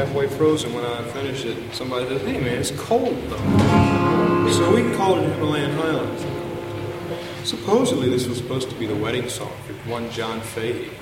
halfway frozen when I finished it. Somebody says, "Hey man, it's cold though." So we called it Himalayan Highlands. Supposedly this was supposed to be the wedding song for one John Fahey.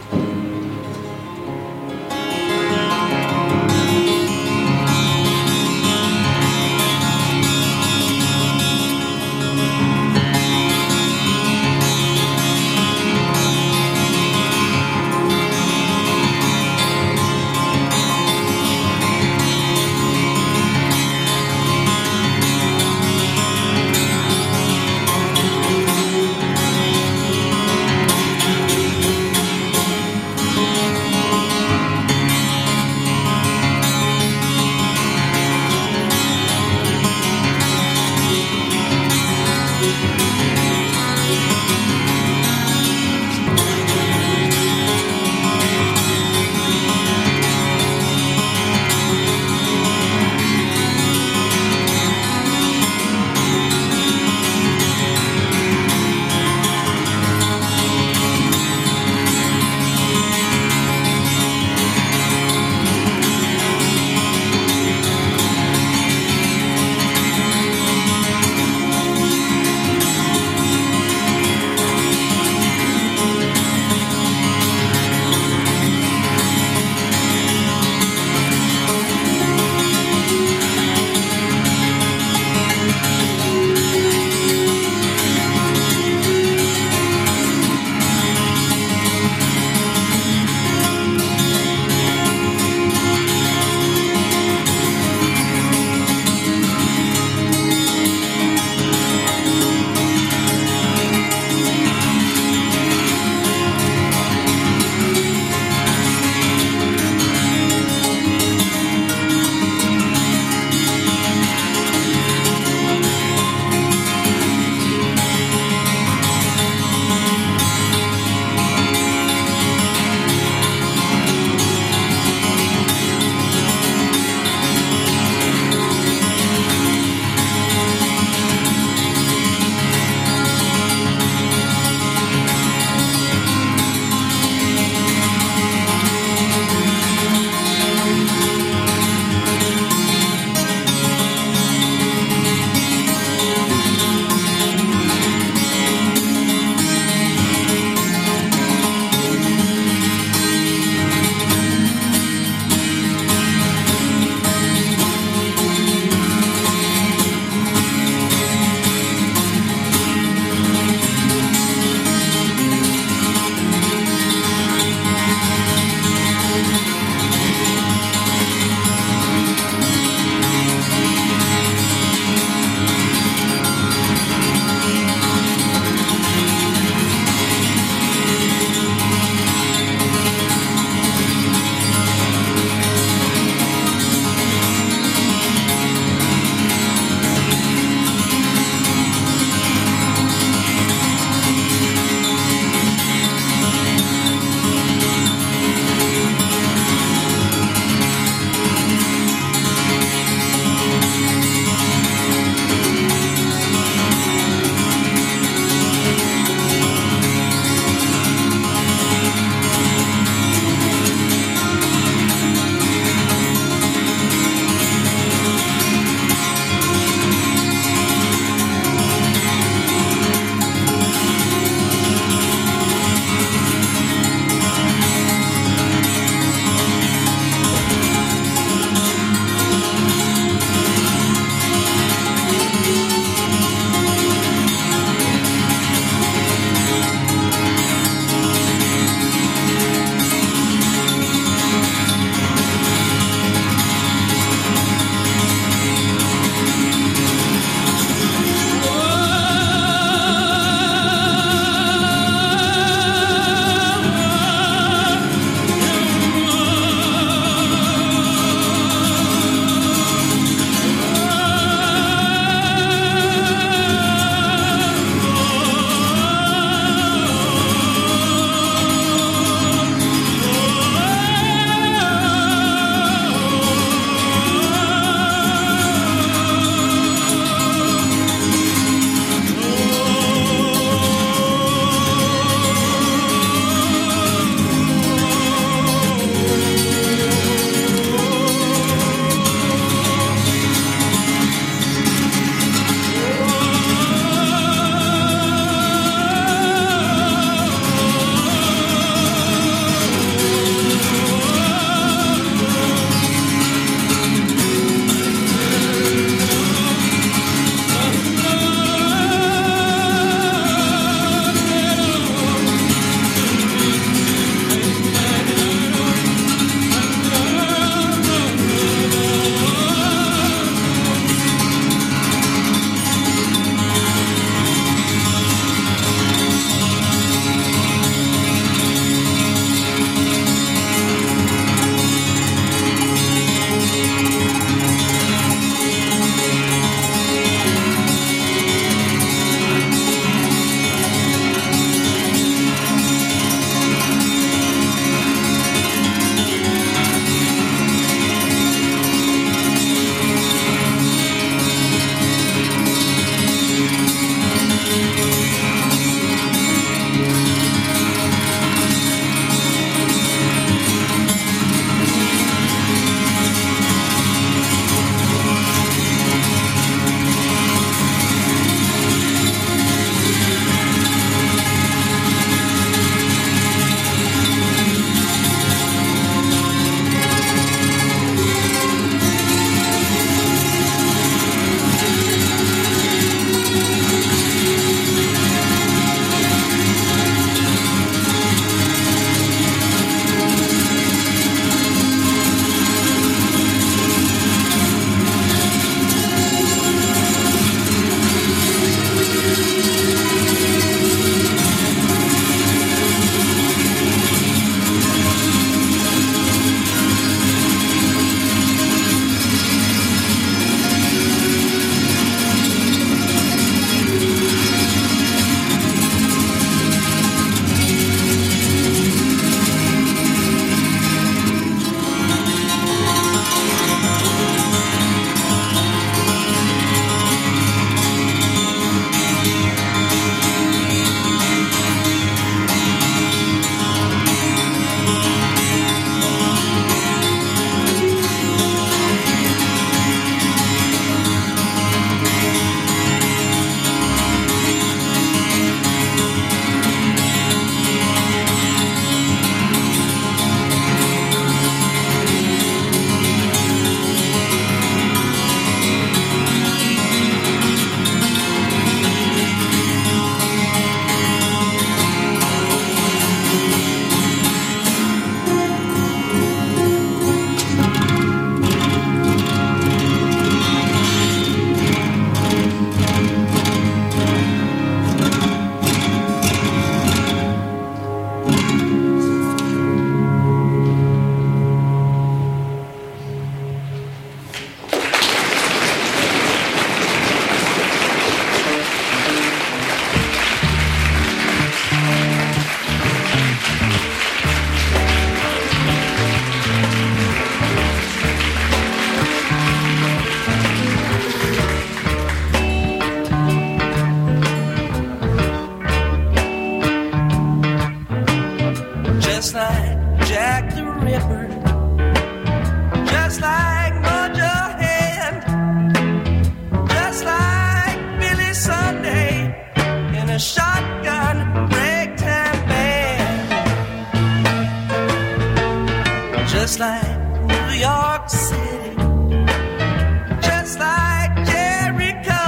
just like New York City, just like Jericho.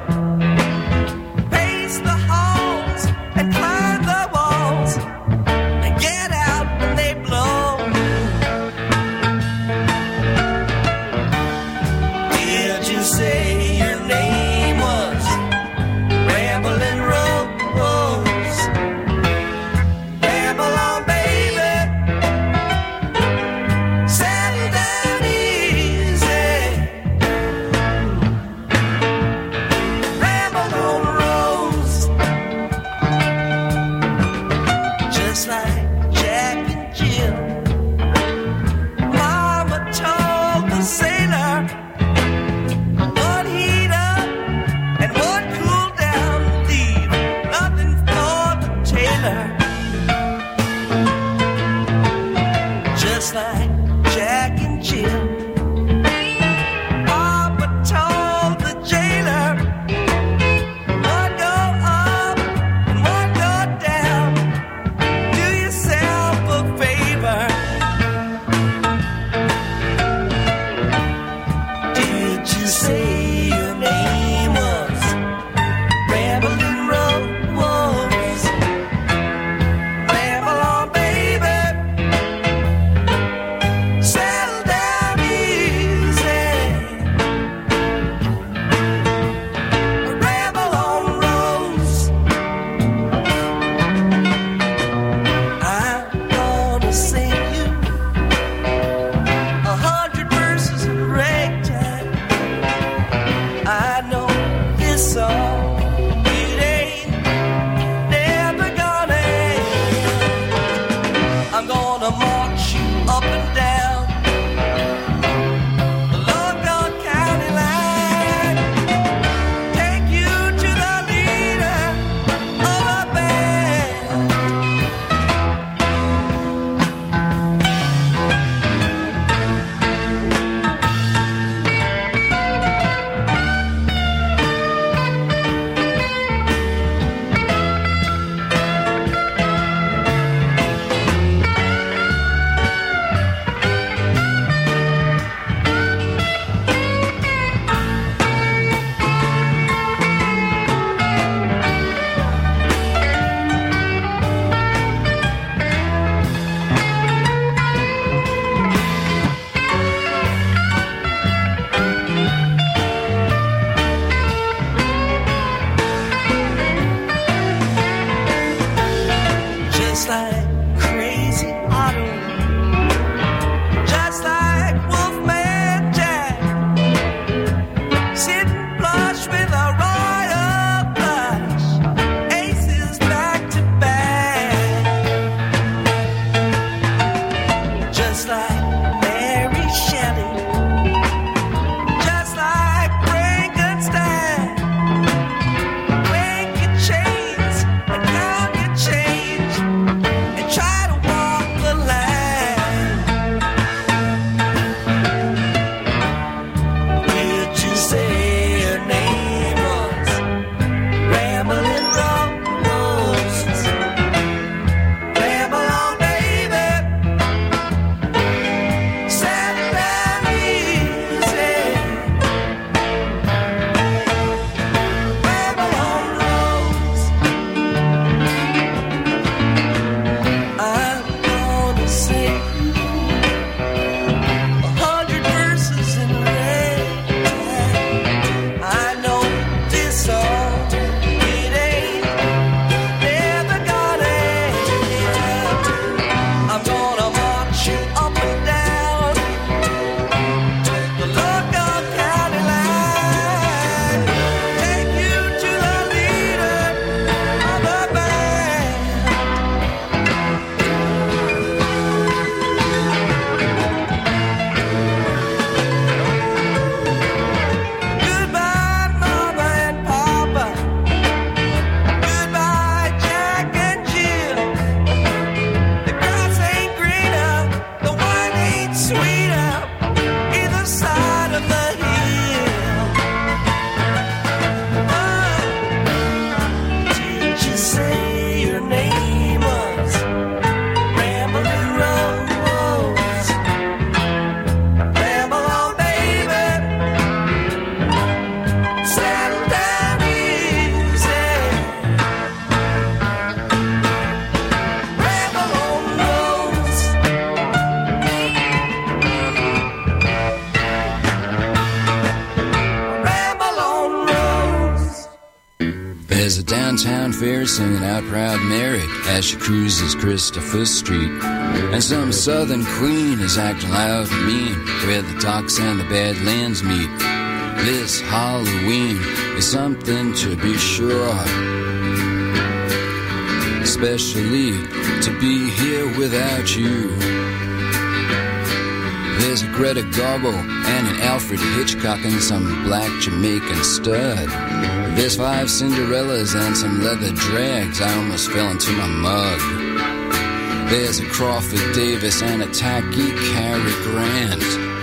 Pace the halls and climb the walls and get out when they blow. Did you say your name was Ramblin' Rose? Ramble on, baby. downtown fair singing out Proud Mary as she cruises Christopher Street. And some southern queen is acting loud and mean where the docks and the Badlands meet. This Halloween is something to be sure, especially to be here without you. There's a Greta Garbo and an Alfred Hitchcock and some black Jamaican stud. There's 5 Cinderellas and some leather drags. I almost fell into my mug. There's a Crawford Davis and a tacky Cary Grant,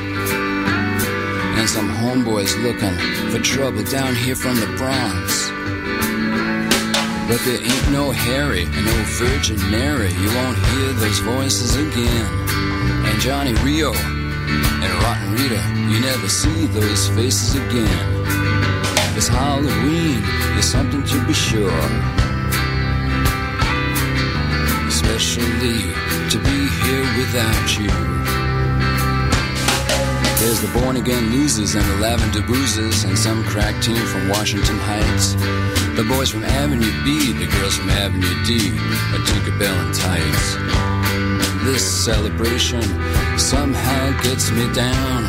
and some homeboys looking for trouble down here from the Bronx. But there ain't no Harry and no Virgin Mary. You won't hear those voices again. And Johnny Rio and Rotten Rita, you never see those faces again. This Halloween is something to be sure, especially to be here without you. There's the Born Again Losers and the Lavender Boozers and some crack team from Washington Heights. The boys from Avenue B, the girls from Avenue D, a Tinkerbell and tights. This celebration somehow gets me down,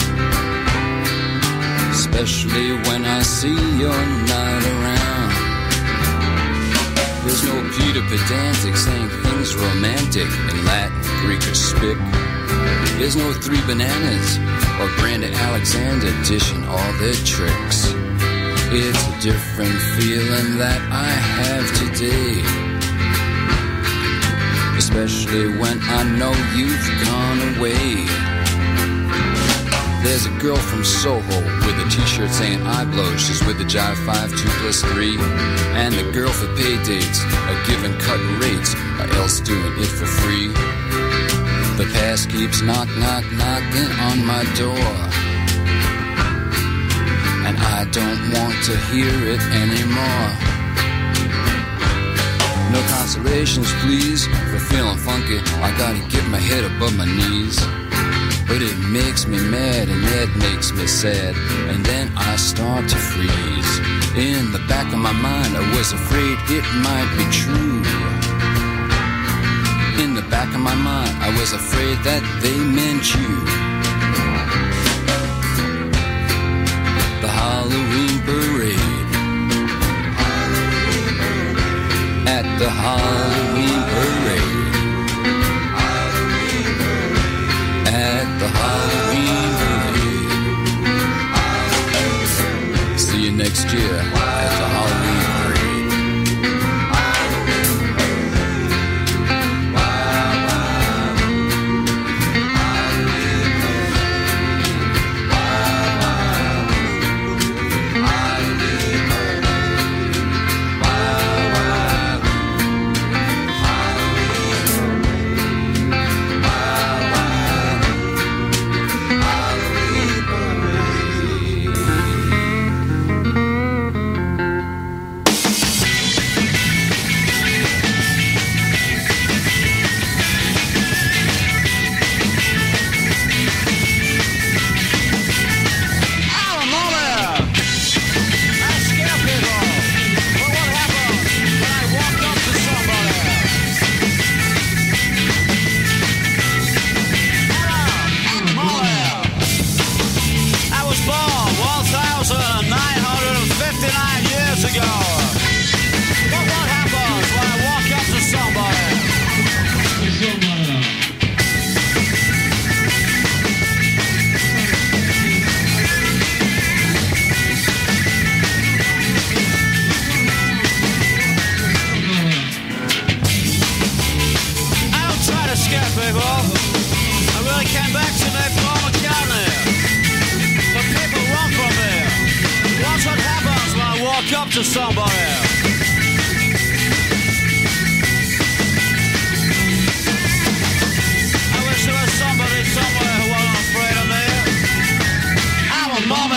especially when I see you're not around. There's no Peter Pedantic saying things romantic in Latin, Greek, or Spic. There's no 3 Bananas or Brandon Alexander dishing all their tricks. It's a different feeling that I have today, especially when I know you've gone away. There's a girl from Soho with a t-shirt saying I blow. She's with the Jive 5 2+3. And the girl for pay dates are giving cut rates, or else doing it for free. The past keeps knocking on my door, and I don't want to hear it anymore. No consolations, please, for feeling funky. I gotta get my head above my knees. But it makes me mad and it makes me sad, and then I start to freeze. In the back of my mind, I was afraid it might be true. In the back of my mind, I was afraid that they meant you. The Halloween parade. At the Halloween parade. At the Halloween parade. See you next year at the Halloween parade. To somebody. I wish there was somebody somewhere who wasn't afraid of me. I'm a mommy.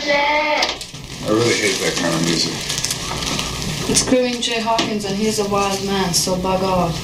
I really hate that kind of music. It's Screwing Jay Hawkins and he's a wild man, so bug off.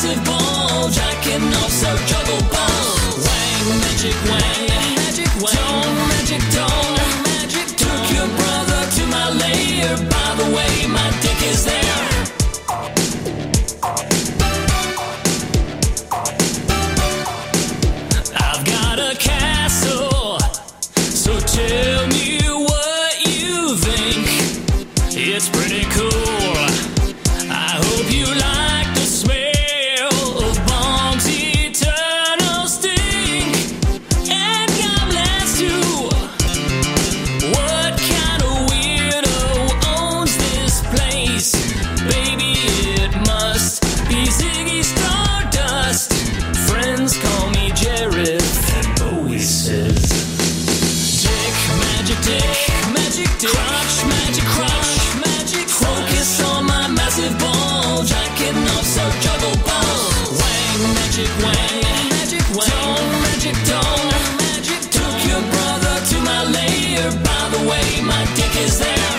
massive bulge. I can also juggle balls. Wang, magic wang, magic wang. Don't, magic don't, magic don't. Took your brother to my lair. By the way, my dick is there. I've got a castle, so tell me what you think. It's pretty cool. I hope you like the smell of bombs' eternal stink. And God bless you. What kind of weirdo owns this place? Baby, it must be Ziggy Stardust. Friends call me Jared, and Bowie says, Dick, magic dick, crotch, magic crotch, magic focus on my massive bulge. I can also juggle balls. Wang, magic wang, don't, magic don't, magic took your brother to my lair. By the way, my dick is there.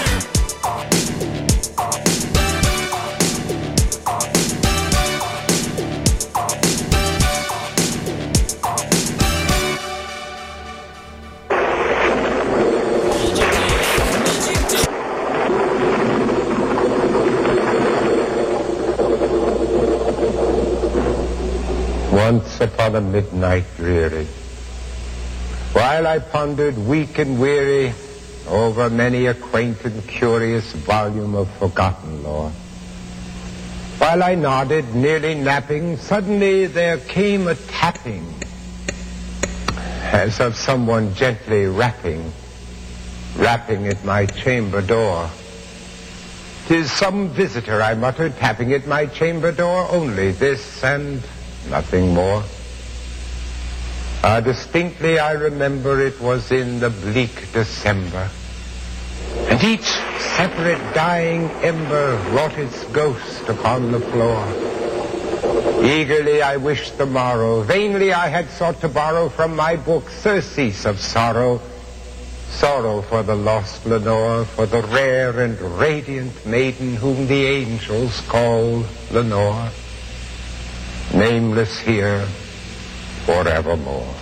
Once upon a midnight dreary, while I pondered weak and weary over many a quaint and curious volume of forgotten lore, while I nodded, nearly napping, suddenly there came a tapping, as of someone gently rapping at my chamber door. "'Tis some visitor," I muttered, tapping at my chamber door, "only this and nothing more." Distinctly I remember it was in the bleak December, and each separate dying ember wrought its ghost upon the floor. Eagerly I wished the morrow, vainly I had sought to borrow from my book surcease of sorrow, sorrow for the lost Lenore, for the rare and radiant maiden whom the angels call Lenore, nameless here forevermore.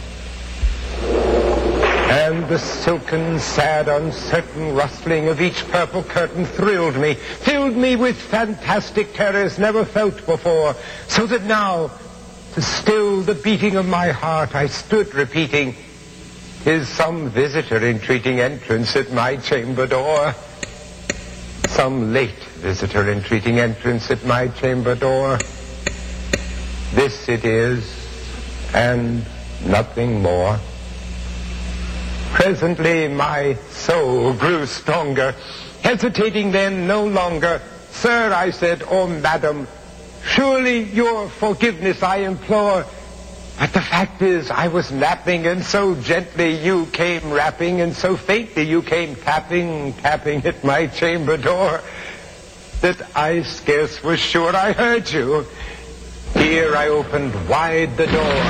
And the silken, sad, uncertain rustling of each purple curtain thrilled me, filled me with fantastic terrors never felt before, so that now, to still the beating of my heart, I stood repeating, "'Tis some visitor entreating entrance at my chamber door. Some late visitor entreating entrance at my chamber door. This it is, and nothing more." Presently my soul grew stronger, hesitating then no longer. "Sir," I said, "or madam, surely your forgiveness I implore. But the fact is I was napping, and so gently you came rapping, and so faintly you came tapping at my chamber door, that I scarce was sure I heard you. Here I opened wide the door.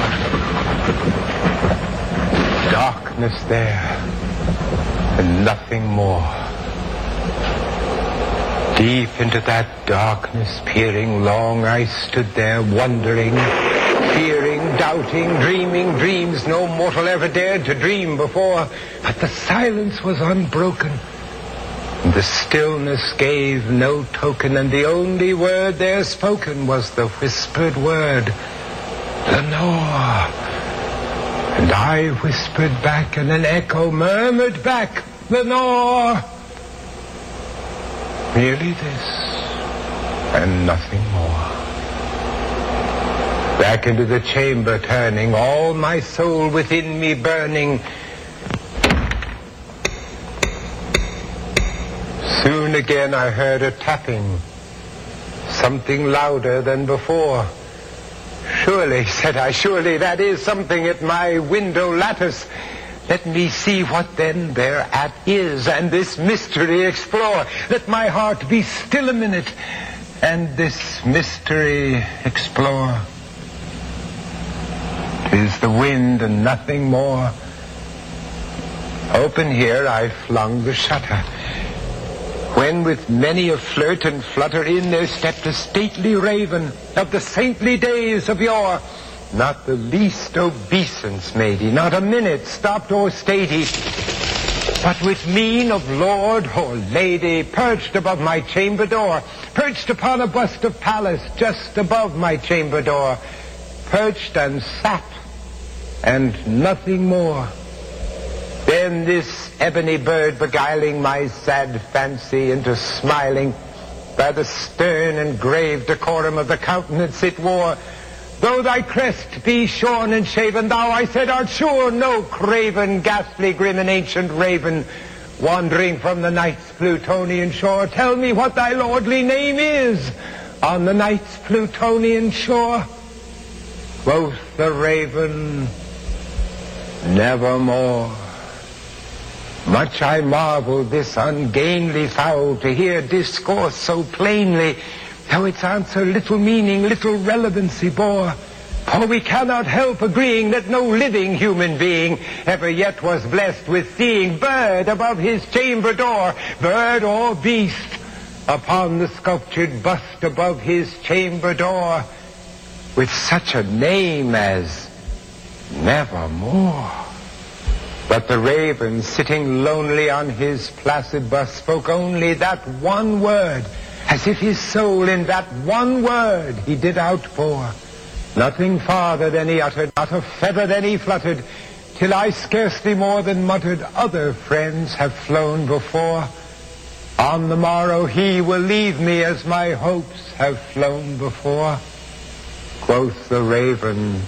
Darkness there, and nothing more. Deep into that darkness peering long, I stood there wondering, fearing, doubting, dreaming dreams no mortal ever dared to dream before. But the silence was unbroken, and the stillness gave no token, and the only word there spoken was the whispered word, "Lenore." And I whispered back, and an echo murmured back, "Lenore." Merely this, and nothing more. Back into the chamber turning, all my soul within me burning. Soon again I heard a tapping, something louder than before. "Surely," said I, "surely that is something at my window lattice. Let me see what then thereat is, and this mystery explore. Let my heart be still a minute, and this mystery explore. 'Tis the wind and nothing more." Open here I flung the shutter. when with many a flirt and flutter in there stepped a stately raven of the saintly days of yore. Not the least obeisance made he, not a minute stopped or stayed he, but with mien of lord or lady perched above my chamber door, perched upon a bust of Pallas just above my chamber door, perched and sat, and nothing more. Then this ebony bird beguiling my sad fancy into smiling by the stern and grave decorum of the countenance it wore. Though thy crest be shorn and shaven, thou, I said, art sure no craven, ghastly, grim, and ancient raven, wandering from the night's Plutonian shore. Tell me what thy lordly name is on the night's Plutonian shore. Quoth the raven, nevermore. Much I marveled this ungainly fowl to hear discourse so plainly, though its answer little meaning, little relevancy bore. For we cannot help agreeing that no living human being ever yet was blessed with seeing bird above his chamber door, bird or beast, upon the sculptured bust above his chamber door, with such a name as Nevermore. But the raven, sitting lonely on his placid bust, spoke only that one word, as if his soul in that one word he did outpour. Nothing farther than he uttered, not a feather than he fluttered, till I scarcely more than muttered, other friends have flown before. On the morrow he will leave me as my hopes have flown before. Quoth the raven,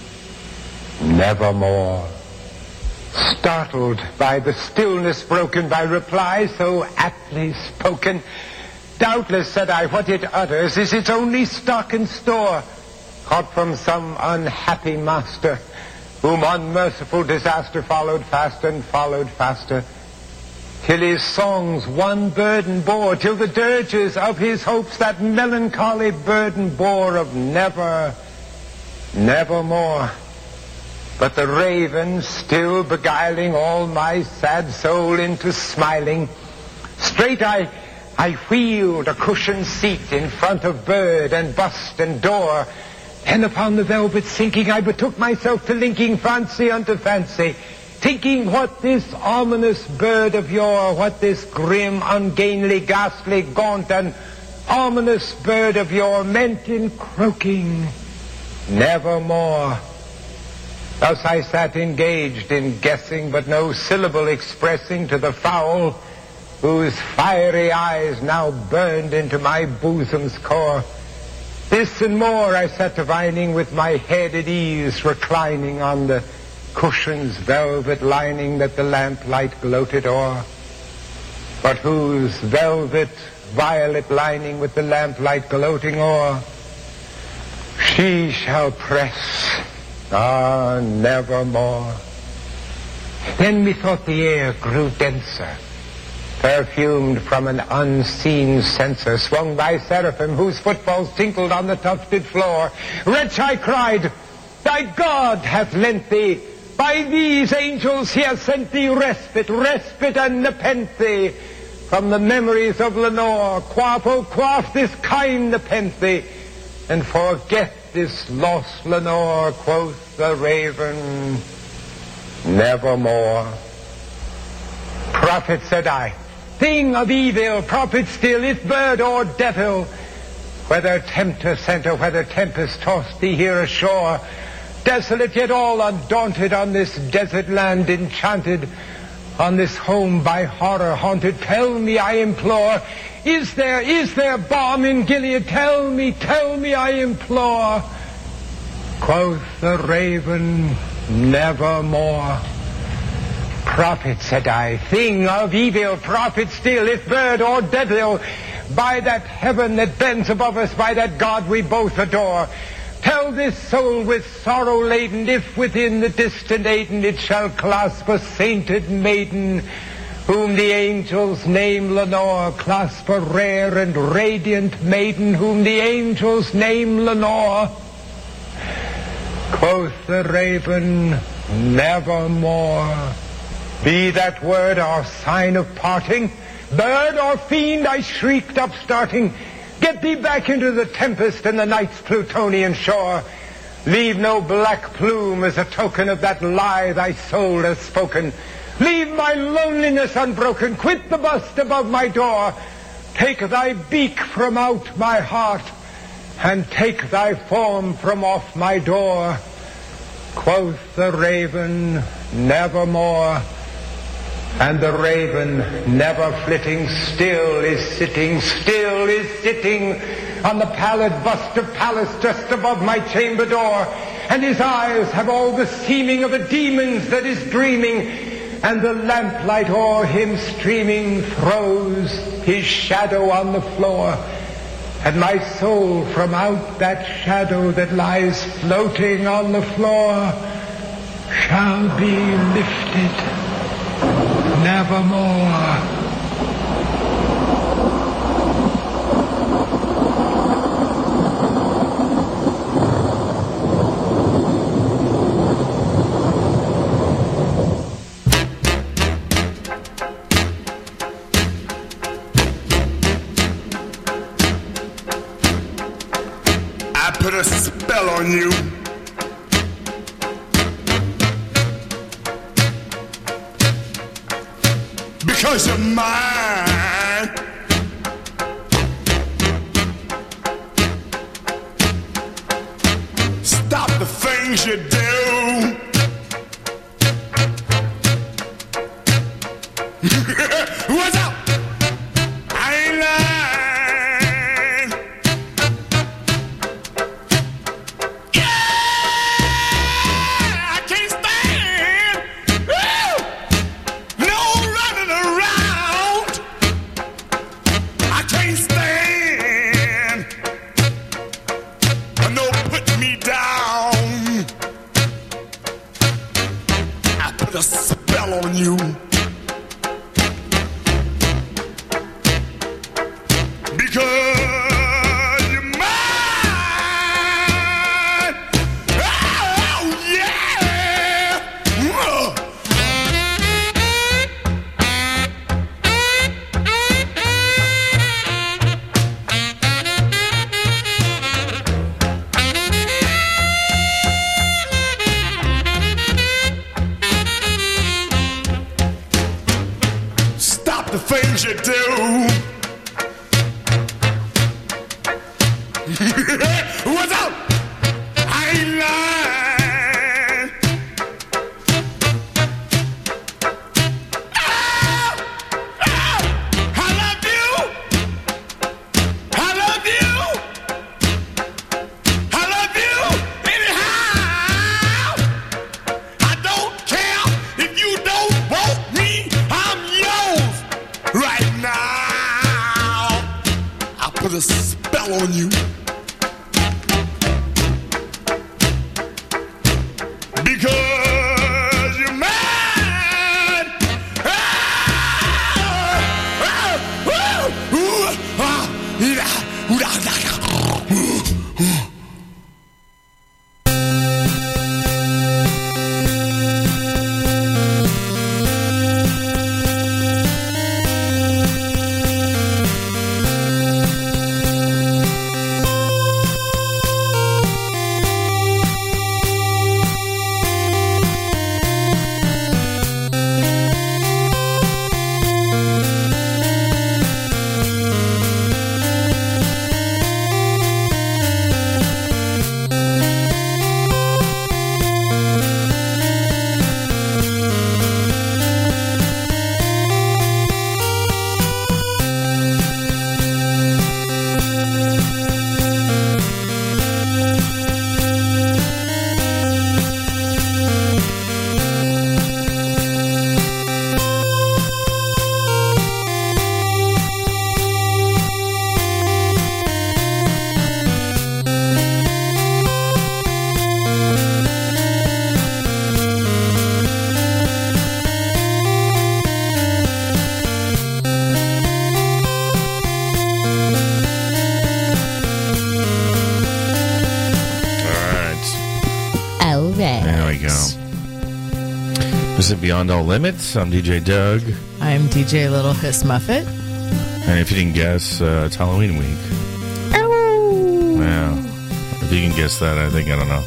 nevermore. Startled by the stillness broken by reply so aptly spoken, doubtless, said I, what it utters is its only stock and store, caught from some unhappy master, whom unmerciful disaster followed fast and followed faster, till his songs one burden bore, till the dirges of his hopes that melancholy burden bore of never, nevermore. But the raven, still beguiling all my sad soul into smiling, straight I wheeled a cushioned seat in front of bird and bust and door. Then upon the velvet sinking, I betook myself to linking fancy unto fancy, thinking what this ominous bird of yore, what this grim, ungainly, ghastly, gaunt, and ominous bird of yore meant in croaking nevermore. Thus I sat engaged in guessing, but no syllable expressing to the fowl, whose fiery eyes now burned into my bosom's core. This and more I sat divining, with my head at ease reclining on the cushion's velvet lining that the lamplight gloated o'er, but whose velvet violet lining with the lamplight gloating o'er she shall press, ah, nevermore. Then methought the air grew denser, perfumed from an unseen censer, swung by seraphim whose footfalls tinkled on the tufted floor. Wretch, I cried, thy God hath lent thee, by these angels he hath sent thee respite, respite and nepenthe from the memories of Lenore. Quaff, oh quaff this kind nepenthe, and forget this lost Lenore. Quoth the raven, nevermore. Prophet, said I, thing of evil, prophet still, if bird or devil, whether tempter sent or whether tempest tossed thee here ashore, desolate yet all undaunted on this desert land enchanted, on this home by horror haunted, tell me, I implore, is there balm in Gilead? Tell me, I implore. Quoth the raven, nevermore. Prophet, said I, thing of evil, prophet still, if bird or devil, by that heaven that bends above us, by that God we both adore, tell this soul with sorrow laden, if within the distant Aidenn it shall clasp a sainted maiden, whom the angels name Lenore, clasp a rare and radiant maiden, whom the angels name Lenore. Quoth the raven, nevermore. Be that word our sign of parting, Bird or fiend, I shrieked, upstarting, get thee back into the tempest and the night's Plutonian shore. Leave no black plume as a token of that lie thy soul hath spoken. Leave my loneliness unbroken. Quit the bust above my door. Take thy beak from out my heart, and take thy form from off my door. Quoth the raven, nevermore. And the raven, never flitting, still is sitting on the pallid bust of Pallas just above my chamber door. And his eyes have all the seeming of a demon's that is dreaming, and the lamplight o'er him streaming throws his shadow on the floor. And my soul from out that shadow that lies floating on the floor shall be lifted nevermore. Put a spell on you. Because you're mine. Stop the things you do. What's up? I ain't lying. Things you do. What's up? I ain't lying. I love you. I love you. I love you anyhow. I don't care if you don't want me. I'm yours. Right now, I put a spell on you. Because you're mine. This is Beyond All Limits. I'm DJ Doug. I'm DJ Little Hiss Muffet. And if you didn't guess, it's Halloween week. Ow. Yeah. If you can guess that, I don't know.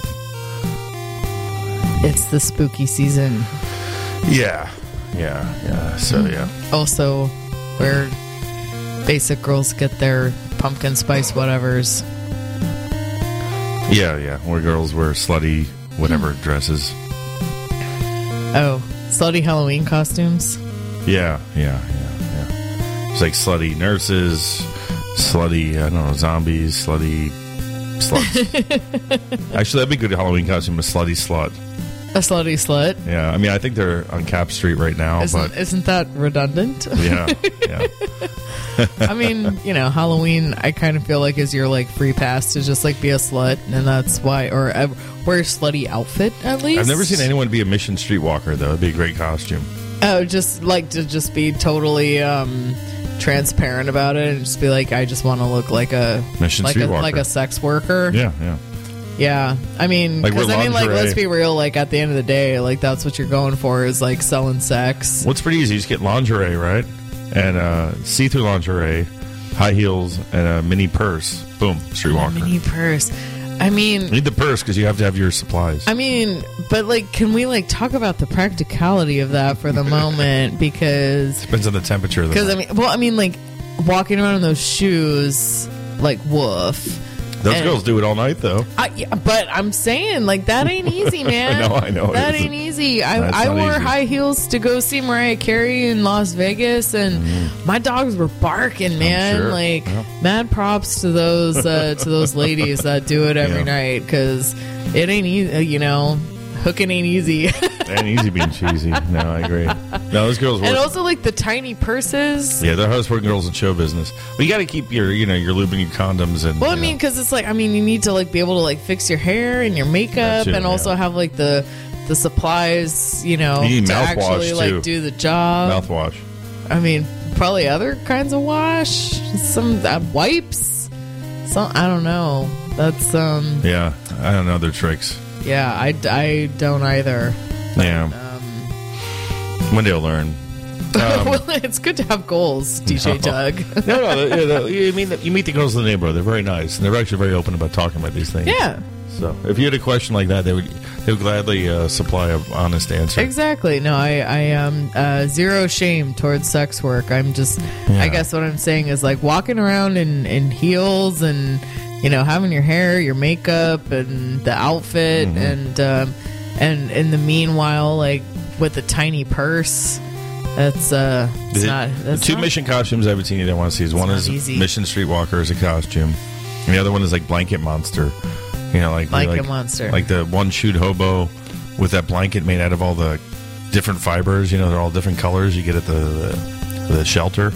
It's the spooky season. Yeah. So, yeah. Also, where basic girls get their pumpkin spice whatevers. Yeah. Where girls wear slutty whatever dresses. Oh, slutty Halloween costumes? Yeah. It's like slutty nurses, slutty, zombies, slutty sluts. Actually, that'd be a good Halloween costume, a slutty slut. A slutty slut? Yeah, I mean, I think they're on Cap Street right now. Isn't that redundant? Yeah. I mean, Halloween, I kind of feel like is your free pass to just be a slut, and that's why, or wear a slutty outfit at least. I've never seen anyone be a Mission Streetwalker though. It'd be a great costume. Oh, just to be totally transparent about it and just be like, I just want to look like a Mission Streetwalker, like a sex worker. Yeah. I mean, because let's be real. At the end of the day, that's what you're going for is selling sex. Well, it's pretty easy. You just get lingerie, right? And see-through lingerie, high heels, and a mini purse. Boom, streetwalker. Mini purse. I mean, you need the purse because you have to have your supplies. I mean, but can we talk about the practicality of that for the moment? Because depends on the temperature of the night. Walking around in those shoes, woof. Those girls do it all night, though. But I'm saying, that ain't easy, man. I know. That ain't easy. I wore high heels to go see Mariah Carey in Las Vegas, and my dogs were barking, man. Sure. Mad props to those ladies that do it every night, because it ain't easy, hooking ain't easy. Ain't easy being cheesy. No, I agree. No, those girls work. And also the tiny purses. Yeah, they're houseworking girls in show business. But you got to keep your your lube and your condoms and. Well, I mean, because it's you need to be able to fix your hair and your makeup, and also have the supplies, you need to mouthwash actually too. Do the job. Mouthwash. I mean, probably other kinds of wash, some wipes. Some I don't know. That's Yeah, I don't know their tricks. Yeah, I don't either. Yeah. One day I'll learn. Well, it's good to have goals, DJ Doug. You meet the girls in the neighborhood. They're very nice, and they're actually very open about talking about these things. Yeah. So if you had a question like that, they would gladly supply an honest answer. Exactly. No, I am zero shame towards sex work. I'm just, I guess what I'm saying is walking around in heels and having your hair, your makeup, and the outfit, and in the meanwhile, with a tiny purse. That's not two mission costumes I haven't seen you that I want to see. One is easy. Mission Streetwalker as a costume, and the other one is Blanket Monster. Blanket Monster, the one shoot hobo with that blanket made out of all the different fibers. They're all different colors you get at the shelter.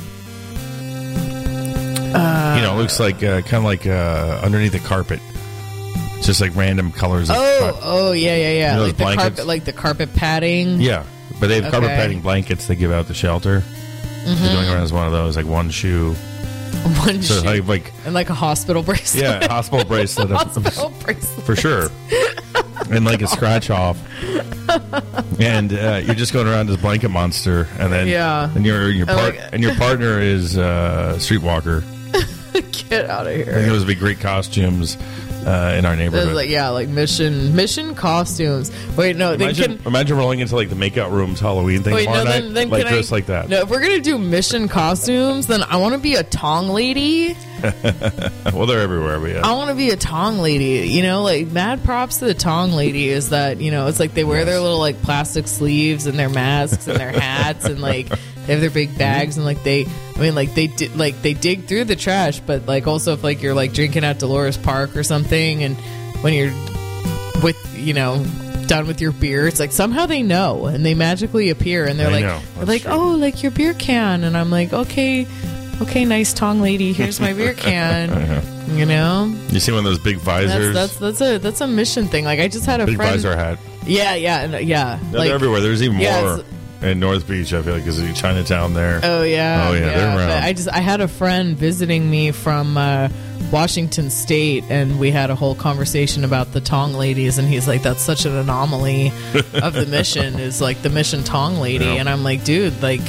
It looks like kind of underneath the carpet. It's just random colors. Oh, yeah. Those the carpet, the carpet padding. Yeah, but they have carpet padding blankets they give out at the shelter. They're going around as one of those, one shoe. One shoe. And a hospital bracelet. Yeah, hospital bracelet. Hospital bracelet. For sure. And a scratch off. And you're just going around this Blanket Monster, and then and your partner is Streetwalker. Get out of here. I think those would be great costumes in our neighborhood. Mission costumes. Wait, no. Imagine rolling into the makeout rooms Halloween thing tomorrow night. Then dressed like that. No, if we're gonna do mission costumes, then I want to be a tong lady. Well, they're everywhere, but yeah. I want to be a tong lady. Mad props to the tong lady is that it's they wear their little plastic sleeves and their masks and their hats and they have their big bags and they dig through the trash, but also if you're drinking at Dolores Park or something, and when you're with done with your beer, it's somehow they know and they magically appear and they're your beer can, and I'm okay, nice tong lady, here's my beer can. You see one of those big visors? That's a mission thing. I just had a big friend. visor hat. Yeah. They're everywhere. There's even more in North Beach. I feel like there's Chinatown there. Oh yeah. They're around. But I had a friend visiting me from Washington State, and we had a whole conversation about the tong ladies, and he's that's such an anomaly of the mission is the mission tong lady, and I'm dude,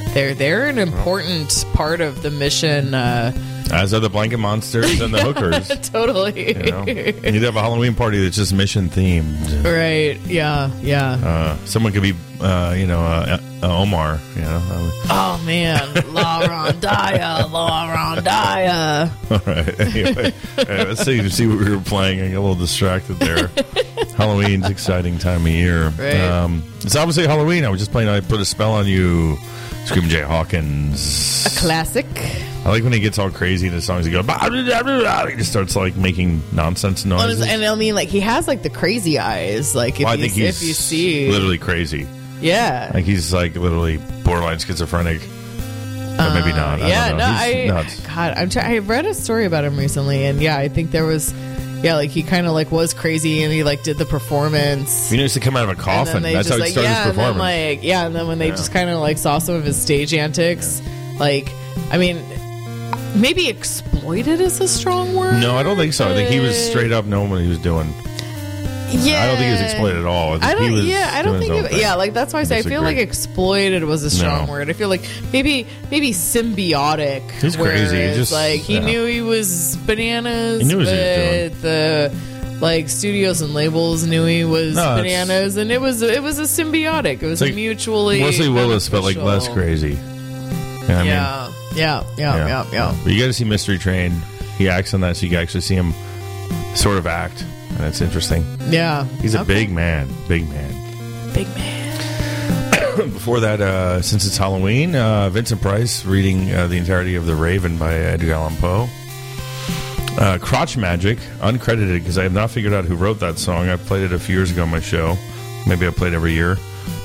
they're an important part of the mission. As are the Blanket Monsters and the Hookers. Totally. You know? You need to have a Halloween party that's just mission themed. Right. Yeah. Someone could be, Omar. You know. Oh man, La Rondaya. All right. Anyway, let's see what we were playing. I got a little distracted there. Halloween's exciting time of year. Right. It's obviously Halloween. I was just playing I Put a Spell on You. Screaming Jay Hawkins. A classic. I like when he gets all crazy in the songs. He goes, he just starts like making nonsense noises. And I mean, like he has like the crazy eyes. Like if you see, literally crazy. Yeah, like he's like literally borderline schizophrenic. Or maybe not. I don't know. I read a story about him recently, and I think there was. Yeah, like he kind of like was crazy, and he like did the performance. He used to come out of a coffin. That's how he started his performance. And then when they just kind of like saw some of his stage antics, like I mean, maybe exploited is a strong word. No, I don't think so. I think he was straight up knowing what he was doing. Yeah, I don't think he was exploited at all. I don't think. Like that's why I say I feel like exploited was a strong word. I feel like maybe symbiotic. He's crazy. He knew he was bananas. He knew what he was doing. The like studios and labels knew he was bananas, and it was a symbiotic. It was a mutually. Wesley Willis felt like less crazy. Yeah. But you got to see Mystery Train. He acts on that, so you can actually see him sort of act. And it's interesting. Yeah. He's a big man. Big man. Before that, since it's Halloween, Vincent Price reading the entirety of The Raven by Edgar Allan Poe. Crotch Magic, uncredited, because I have not figured out who wrote that song. I played it a few years ago on my show. Maybe I played every year.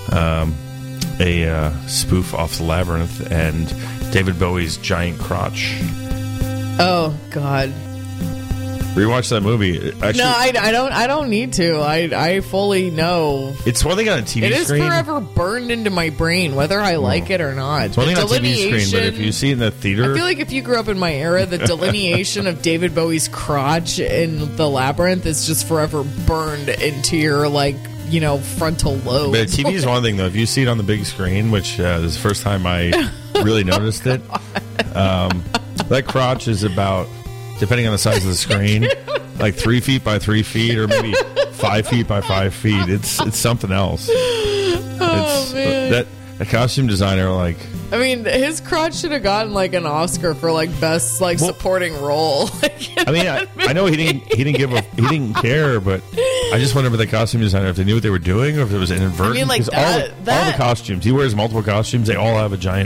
A spoof off the Labyrinth and David Bowie's Giant Crotch. Oh, God. Rewatch that movie. Actually, no, I don't need to. I fully know. It's one thing on a TV screen. It is forever burned into my brain, whether I like it or not. It's one thing on a TV screen, but if you see it in the theater, I feel like if you grew up in my era, the delineation of David Bowie's crotch in The Labyrinth is just forever burned into your frontal lobe. But TV is one thing though. If you see it on the big screen, which this is the first time I really noticed it, that crotch is about. Depending on the size of the screen, like 3 feet by 3 feet, or maybe 5 feet by 5 feet. It's something else. Man. That costume designer, like. I mean, his crotch should have gotten like an Oscar for like best supporting role. I mean, I know he didn't care, but I just wonder about the costume designer if they knew what they were doing or if it was inadvertent. I mean, like all the costumes, he wears multiple costumes. They all have a giant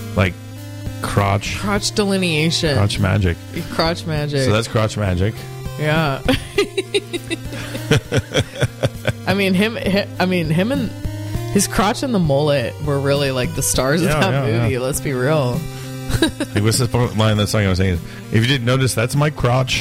crotch delineation, crotch magic. So that's crotch magic. Yeah. I mean him and his crotch and the mullet were really like the stars of that movie. Yeah. Let's be real. Hey, what's the line of that song I was saying? If you didn't notice, that's my crotch.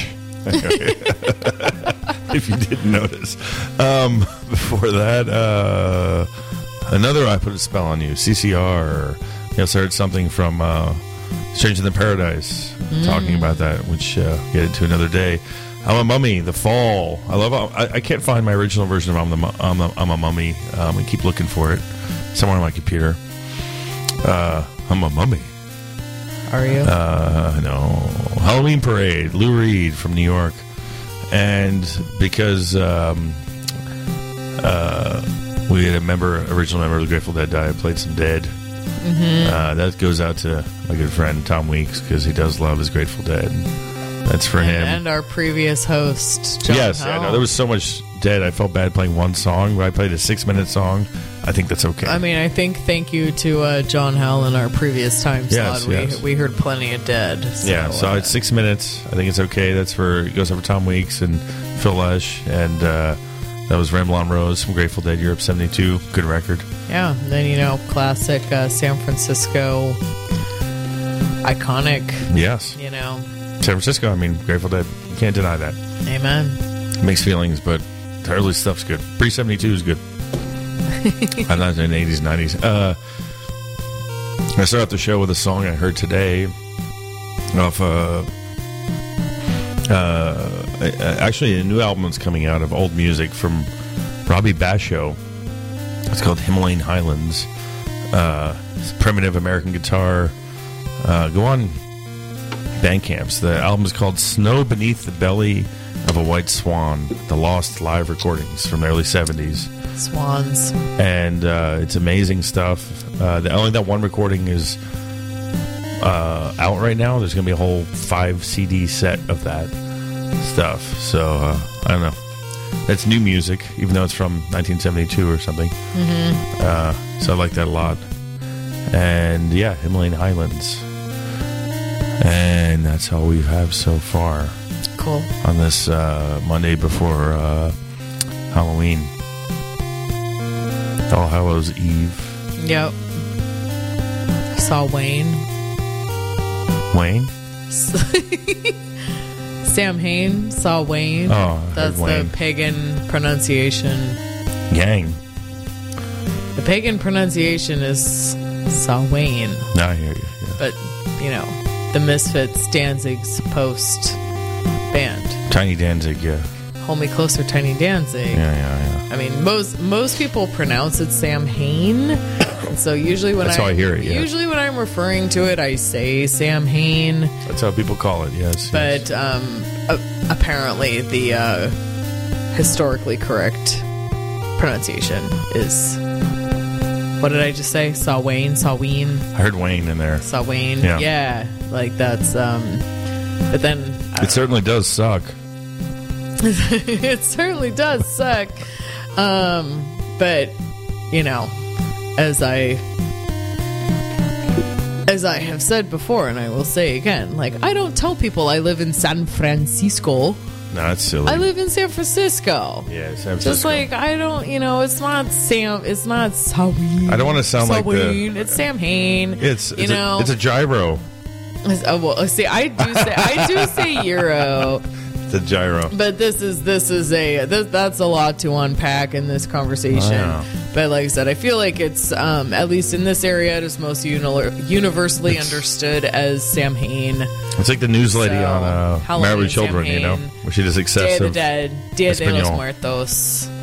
If you didn't notice. Before that, another I Put a Spell on You, CCR. You also heard something from Stranger Than Paradise, talking about that, which get into another day. I'm a Mummy, The Fall. I can't find my original version of I'm a Mummy. I keep looking for it somewhere on my computer. I'm a Mummy. Are you? No. Halloween Parade, Lou Reed from New York. And because we had a original member of the Grateful Dead die, I played some Dead. That goes out to my good friend Tom Weeks because he does love his Grateful Dead. That's for him. And our previous host, John Yes, Howell. There was so much Dead. I felt bad playing one song, but I played a 6-minute song. I think that's okay. I mean, I think thank you to John Howell in our previous time slot. Yes. We heard plenty of Dead. So it's 6 minutes. I think it's okay. It goes over Tom Weeks and Phil Lesh, and that was Ramblin' Rose from Grateful Dead Europe 72. Good record. Yeah, and then, classic San Francisco, iconic. Yes. San Francisco, Grateful Dead. You can't deny that. Amen. Mixed feelings, but the early stuff's good. Pre-72 is good. I'm not in the 80s, 90s. I start off the show with a song I heard today off actually a new album that's coming out of old music from Robbie Basho. It's called Himalayan Highlands. primitive American guitar. Go on Bandcamps. The album is called Snow Beneath the Belly of a White Swan, the lost live recordings from the early 70s. Swans. And it's amazing stuff. Only that one recording is out right now. There's going to be a whole 5 CD set of that stuff. So, I don't know. That's new music, even though it's from 1972 or something. Mm-hmm. So I like that a lot. And yeah, Himalayan Highlands. And that's all we have so far. Cool. On this Monday before Halloween. All Hallows Eve. Yep. Saw Wayne. Wayne? Sam Hain saw Wayne. Oh, that's Wayne. The pagan pronunciation. Gang. The pagan pronunciation is saw Wayne. No, I hear you. Yeah. But, you know, the Misfits, Danzig's post band. Tiny Danzig, yeah. Hold Me Closer, Tiny Danzig. Yeah. I mean, most people pronounce it Sam Hain. And so usually when That's how I hear it, yeah. Usually when I'm referring to it, I say Sam Hain. That's how people call it, yes. But apparently the historically correct pronunciation is... What did I just say? Sawayne? I heard Wayne in there. Sawayne. Yeah. Yeah. Like that's... but then... It certainly does suck. It certainly does suck. But, you know, as I have said before, and I will say again, like, I don't tell people I live in San Francisco. No, that's silly. I live in San Francisco. Yeah, San Francisco. Just like, I don't, you know, it's not Sawayne. I don't want to sound like Sawayne. It's Sam Hain. It's a gyro. Oh, well, see, I do say Euro. The gyro. But that's a lot to unpack in this conversation. Wow. But like I said, I feel like it's at least in this area, it is most universally understood as Sam Hain. It's like the news lady on Halloween, Married with Children, Sam you know, Hain, where she does Day excessive of the Dead, Dia de los Espanol. Muertos.